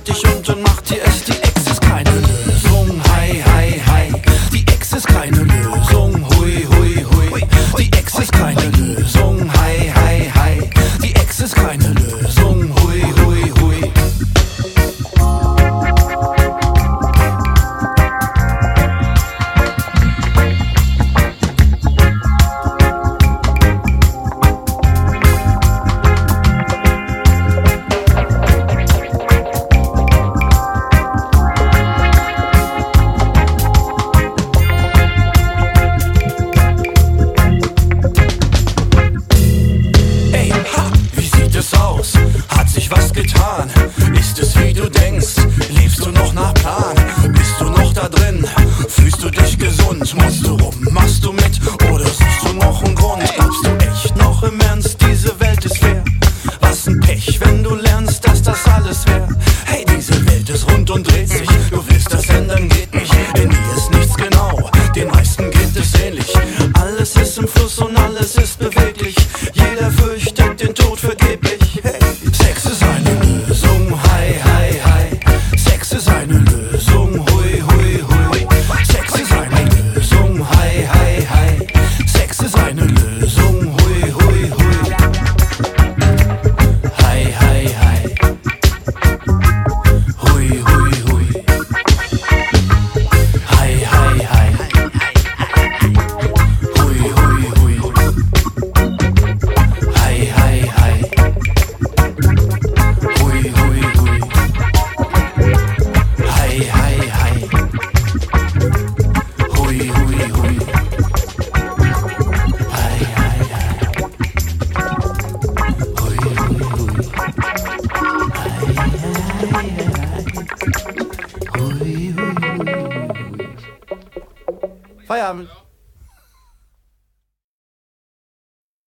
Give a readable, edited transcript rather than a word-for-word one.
dich und dann macht ihr es. Die Ex ist keine Lösung, hi, hi, hi. Die Ex ist keine Lösung, hui, hui, hui. Die Ex ist keine Lösung, hi, hi, hi. Die Ex ist keine Lösung, hui, hui, hui. Hat sich was getan? Ist es wie du denkst? Lebst du noch nach Plan? Bist du noch da drin? Fühlst du dich gesund? Musst du rum? Machst du mit? Oder suchst du noch einen Grund? Glaubst du echt noch im Ernst, diese Welt ist fair? Was ein Pech, wenn du lernst, dass das alles wär. Hey, diese Welt ist rund und dreht sich. Du willst das ändern, geht nicht. In dir ist nichts genau. Den meisten geht es ähnlich. Alles ist im Fluss und alles ist beweglich. Jeder fürchtet den Tod vergeblich. Hey, Sex ist eine Lösung, hi, hi, hi. Sex ist eine Lösung, hui, hui, hui. Sex ist eine Lösung, hi, hi, hi. Sex ist eine Lösung, hui, hui, hui. Hi, hi, hi. Hui, hui, hui. Hi, hi, hi. Hui, hui, hui. Hi, hi, hi. Hui, hui, hui. Hi, hi, hi. Hui, hui, hui. Hi, hi, hi. Hui, hui, hui. Hi, hi, hi. Hui, hui, hui. Feierabend.